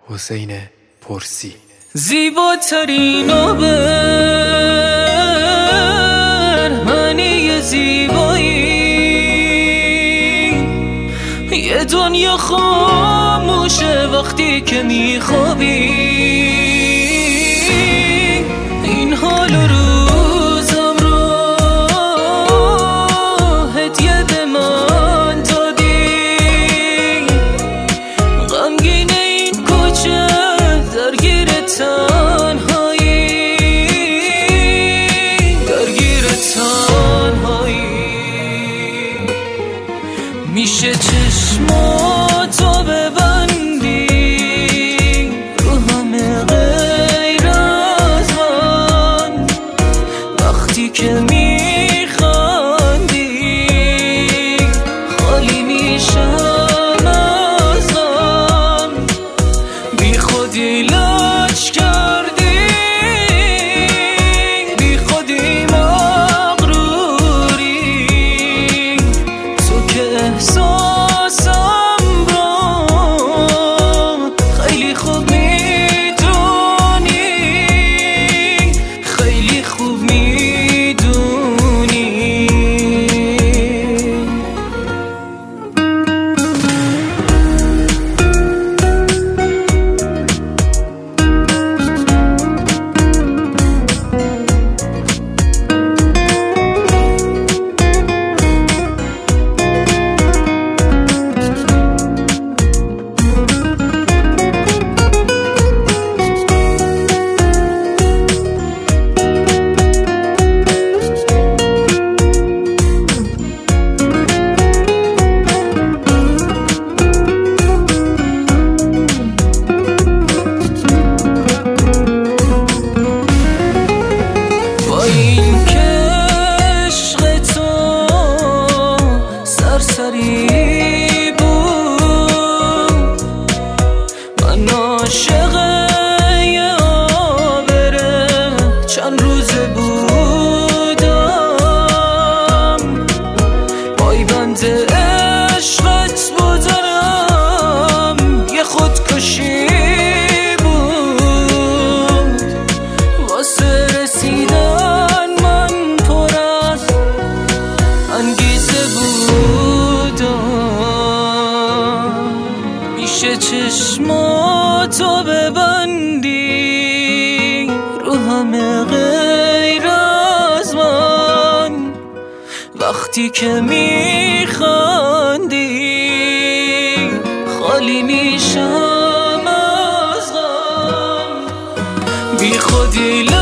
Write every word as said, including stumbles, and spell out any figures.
حسین پرسی. زیباترین و برهنه زیبایی، یه دنیا خاموشه وقتی که میخوابی. این حال و روزم رو هدیه به من دادی، غمگین این کوچه درگیر تنهایی، درگیر تنهایی. میشه چشماتو ببندی رو همه غیر از من، وقتی که میخندی خالی میشم از غم. بی خودی لج کردی، بی خودی مغروری، تو که احساسم رو خیلی خوب میدونی، خیلی خوب میدونی. سری بود من عاشق یه آبره، چند روزه بودم پایبند عشقت بودم. یه خودکشی بود واسه رسیدن من پر از انگیزه بود. میشه چشماتو ببندی رو همه غیر از من، وقتی که میخندی خالی میشم از غم. بی خودی